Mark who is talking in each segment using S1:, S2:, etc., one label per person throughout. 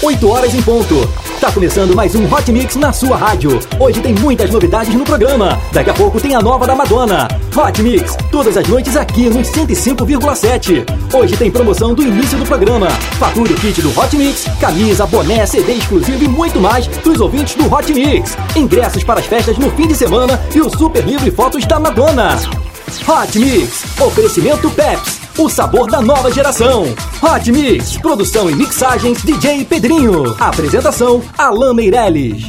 S1: 8 horas em ponto. Tá começando mais um Hot Mix na sua rádio. Hoje tem muitas novidades no programa. Daqui a pouco tem a nova da Madonna. Hot Mix, todas as noites aqui no 105,7. Hoje tem promoção do início do programa. Fature o kit do Hot Mix, camisa, boné, CD exclusivo e muito mais dos ouvintes do Hot Mix. Ingressos para as festas no fim de semana e o super livro e fotos da Madonna. Hot Mix, oferecimento Pepsi, o sabor da nova geração. Hot Mix, produção e mixagens DJ Pedrinho. Apresentação Alan Meirelles.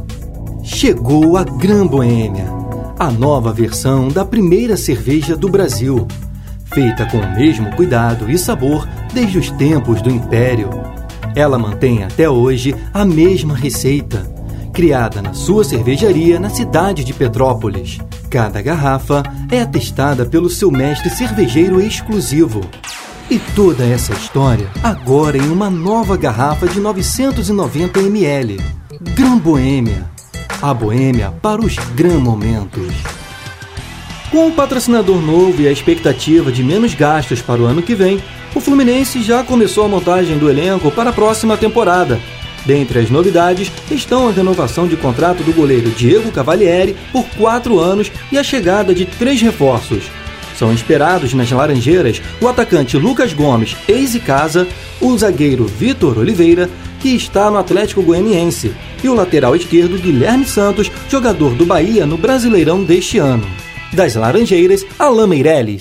S1: Chegou a Gran Boêmia, a nova versão da primeira cerveja do Brasil, feita com o mesmo cuidado e sabor desde os tempos do Império. Ela mantém até hoje a mesma receita, criada na sua cervejaria na cidade de Petrópolis. Cada garrafa é atestada pelo seu mestre cervejeiro exclusivo. E toda essa história agora em uma nova garrafa de 990 ml. Gran Boêmia, a boêmia para os gran momentos. Com o patrocinador novo e a expectativa de menos gastos para o ano que vem, o Fluminense já começou a montagem do elenco para a próxima temporada. Dentre as novidades estão a renovação de contrato do goleiro Diego Cavalieri por 4 anos e a chegada de 3 reforços. São esperados nas Laranjeiras o atacante Lucas Gomes, ex-Icasa, o zagueiro Vitor Oliveira, que está no Atlético Goianiense, e o lateral esquerdo Guilherme Santos, jogador do Bahia no Brasileirão deste ano. Das Laranjeiras, Alan Meirelles.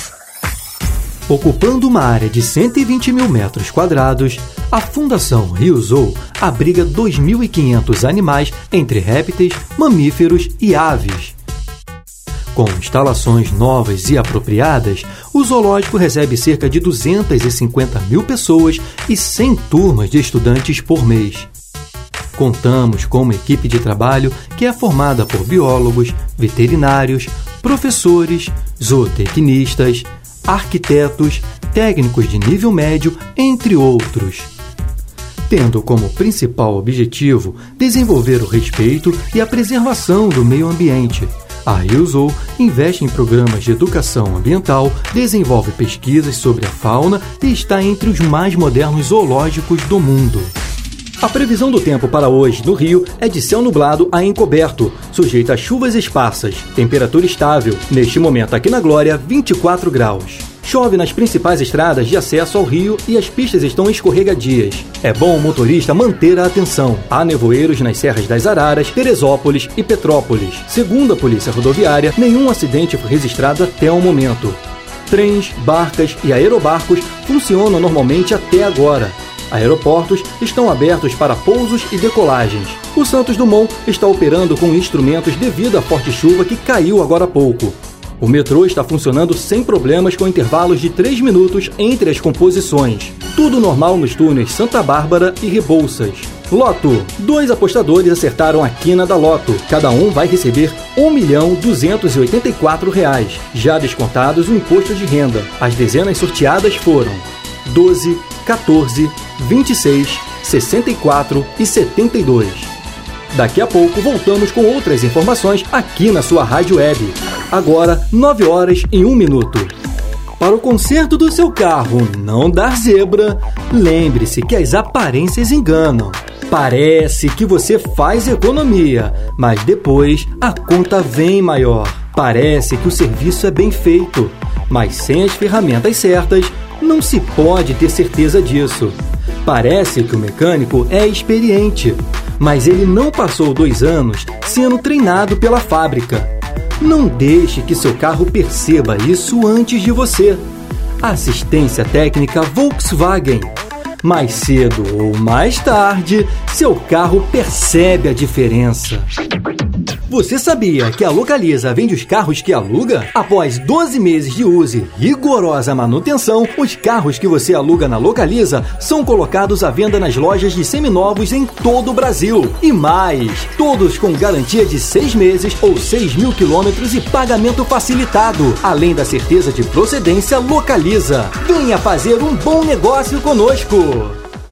S1: Ocupando uma área de 120 mil metros quadrados, a Fundação Rio Zoo abriga 2.500 animais entre répteis, mamíferos e aves. Com instalações novas e apropriadas, o zoológico recebe cerca de 250 mil pessoas e 100 turmas de estudantes por mês. Contamos com uma equipe de trabalho que é formada por biólogos, veterinários, professores, zootecnistas, arquitetos, técnicos de nível médio, entre outros. Tendo como principal objetivo desenvolver o respeito e a preservação do meio ambiente, a Rio Zoo investe em programas de educação ambiental, desenvolve pesquisas sobre a fauna e está entre os mais modernos zoológicos do mundo. A previsão do tempo para hoje no Rio é de céu nublado a encoberto, sujeito a chuvas esparsas, temperatura estável, neste momento aqui na Glória, 24 graus. Chove nas principais estradas de acesso ao Rio e as pistas estão escorregadias. É bom o motorista manter a atenção. Há nevoeiros nas serras das Araras, Teresópolis e Petrópolis. Segundo a Polícia Rodoviária, nenhum acidente foi registrado até o momento. Trens, barcas e aerobarcos funcionam normalmente até agora. Aeroportos estão abertos para pousos e decolagens. O Santos Dumont está operando com instrumentos devido à forte chuva que caiu agora há pouco. O metrô está funcionando sem problemas com intervalos de 3 minutos entre as composições. Tudo normal nos túneis Santa Bárbara e Rebouças. Loto. 2 apostadores acertaram a quina da Loto. Cada um vai receber R$1.284, já descontados o imposto de renda. As dezenas sorteadas foram 12, 14, 26, 64 e 72. Daqui a pouco voltamos com outras informações aqui na sua rádio web. Agora, 9 horas e 1 minuto. Para o conserto do seu carro não dar zebra, lembre-se que as aparências enganam. Parece que você faz economia, mas depois a conta vem maior. Parece que o serviço é bem feito, mas sem as ferramentas certas, não se pode ter certeza disso. Parece que o mecânico é experiente, mas ele não passou 2 anos sendo treinado pela fábrica. Não deixe que seu carro perceba isso antes de você. Assistência técnica Volkswagen. Mais cedo ou mais tarde, seu carro percebe a diferença. Você sabia que a Localiza vende os carros que aluga? Após 12 meses de uso e rigorosa manutenção, os carros que você aluga na Localiza são colocados à venda nas lojas de seminovos em todo o Brasil. E mais, todos com garantia de 6 meses ou 6.000 quilômetros e pagamento facilitado. Além da certeza de procedência, Localiza. Venha fazer um bom negócio conosco!